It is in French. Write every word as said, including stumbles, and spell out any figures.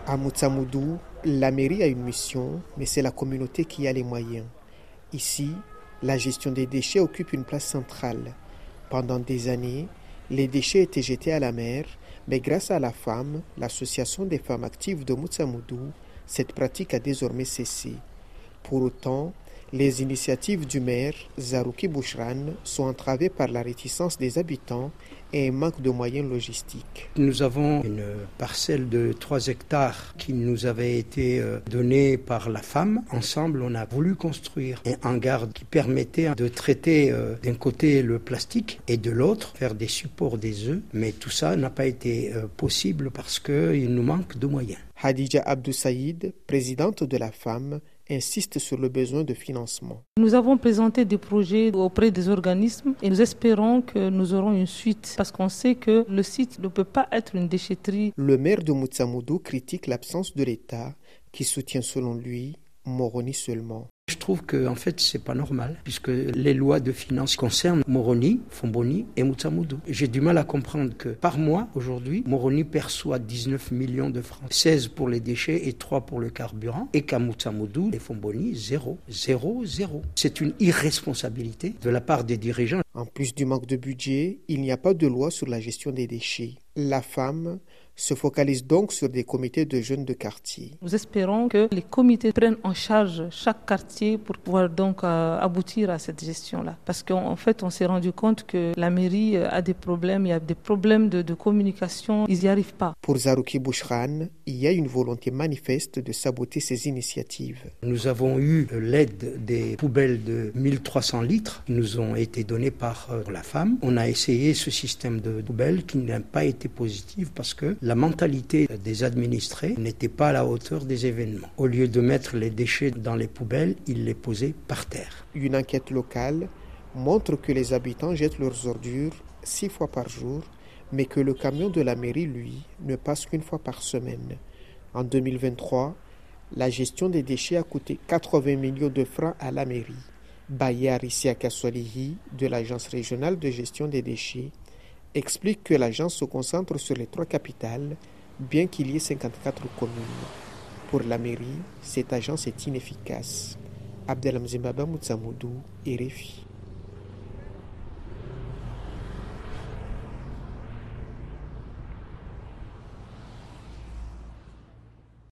À Moutsamoudou, la mairie a une mission, mais c'est la communauté qui a les moyens. Ici, la gestion des déchets occupe une place centrale. Pendant des années, les déchets étaient jetés à la mer, mais grâce à la femme, l'association des femmes actives de Moutsamoudou, cette pratique a désormais cessé. Pour autant, les initiatives du maire, Zarouki Bouchran, sont entravées par la réticence des habitants et un manque de moyens logistiques. Nous avons une parcelle de trois hectares qui nous avait été donnée par la femme. Ensemble, on a voulu construire un hangar qui permettait de traiter d'un côté le plastique et de l'autre faire des supports des œufs. Mais tout ça n'a pas été possible parce qu'il nous manque de moyens. Hadija Abdou Saïd, présidente de la femme, insiste sur le besoin de financement. Nous avons présenté des projets auprès des organismes et nous espérons que nous aurons une suite parce qu'on sait que le site ne peut pas être une déchetterie. Le maire de Moutsamoudou critique l'absence de l'État qui soutient selon lui Moroni seulement. Je trouve que en fait c'est pas normal puisque les lois de finances concernent Moroni, Fomboni et Moutsamoudou. J'ai du mal à comprendre que par mois aujourd'hui Moroni perçoit dix-neuf millions de francs, seize pour les déchets et trois pour le carburant, et qu'à Moutsamoudou et Fomboni zéro, zéro, zéro. C'est une irresponsabilité de la part des dirigeants. En plus du manque de budget, il n'y a pas de loi sur la gestion des déchets. La femme se focalise donc sur des comités de jeunes de quartier. Nous espérons que les comités prennent en charge chaque quartier pour pouvoir donc euh, aboutir à cette gestion-là. Parce qu'en fait, on s'est rendu compte que la mairie a des problèmes, il y a des problèmes de, de communication, ils n'y arrivent pas. Pour Zarouki Bouchran, il y a une volonté manifeste de saboter ces initiatives. Nous avons eu l'aide des poubelles de mille trois cents litres qui nous ont été données par euh, la femme. On a essayé ce système de poubelles qui n'a pas été positif parce que la mentalité des administrés n'était pas à la hauteur des événements. Au lieu de mettre les déchets dans les poubelles, ils les posaient par terre. Une enquête locale montre que les habitants jettent leurs ordures six fois par jour, mais que le camion de la mairie, lui, ne passe qu'une fois par semaine. En deux mille vingt-trois, la gestion des déchets a coûté quatre-vingts millions de francs à la mairie. Bayar Isiaka Solihi, de l'Agence régionale de gestion des déchets, explique que l'agence se concentre sur les trois capitales, bien qu'il y ait cinquante-quatre communes. Pour la mairie, cette agence est inefficace. Abdelhamzim Baba Moutsamoudou, R F I.